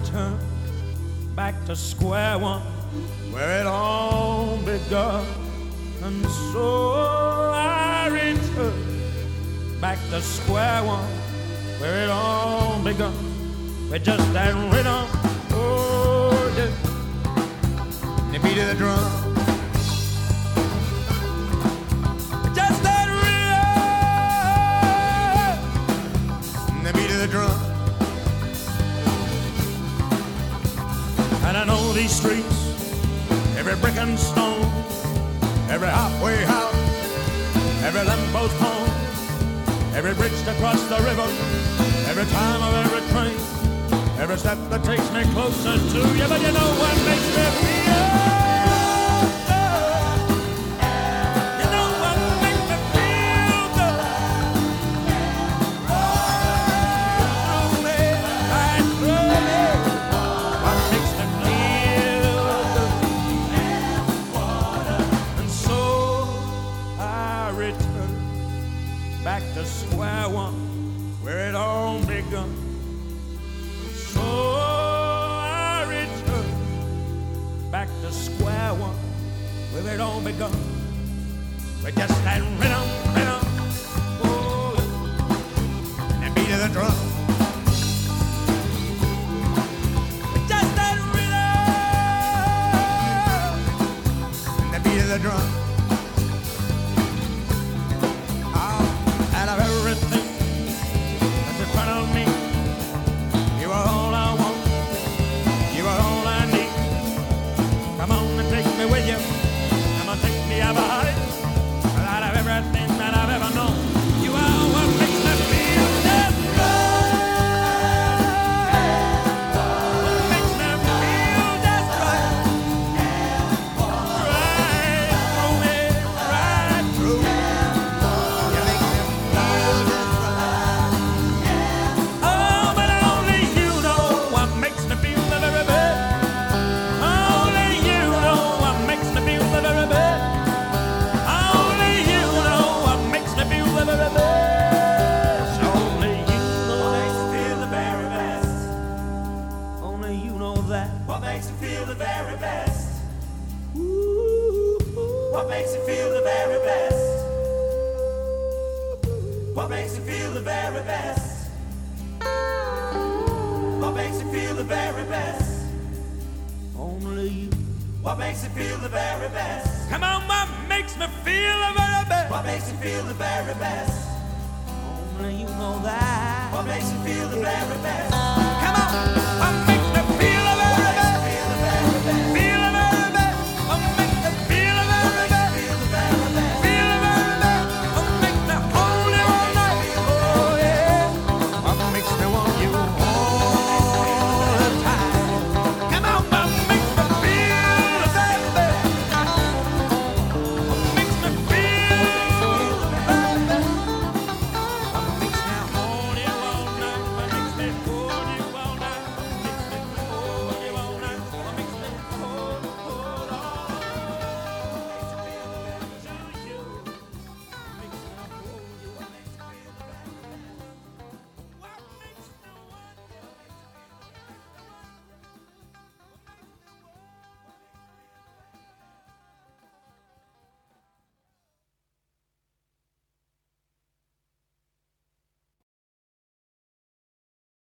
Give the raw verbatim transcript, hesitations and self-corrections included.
return back to square one, where it all begun. And so I return back to square one, where it all begun. With just that rhythm, oh yeah, the beat of the drum. Just that rhythm, the beat of the drum. And I know these streets, every brick and stone, every halfway house, every lamppost home, every bridge to cross the river, every time of every train, every step that takes me closer to you. But you know what makes me feel good? You know what makes me feel good? Through me, right through me. What makes me feel good? And so I return back to square one, where it all begun. So I return back to square one, where it all begun. With just that rhythm, rhythm, oh, and the beat of the drum. With just that rhythm, and the beat of the drum. Out of everything that's in front of me, you are all I want, you are all I need. Come on and take me with you, come on, take me out of it. Out of everything that I've ever known, you are what makes me feel just right. What makes me feel just right. Right through me, right through me. You make me feel just right. Oh, but only you know what makes me feel the very best. Only you know what makes me feel the very best. Only you know what makes me feel the very best. Only you know what makes me feel the very best. Only you know that. What makes you feel the very best? Ooh, What makes you feel the very best? What makes you feel the very best? What makes you feel the very best? only you. What makes you feel the very best? Come on, what makes me feel the very best. What makes you feel the very best? Only you know that. What makes you feel the very best?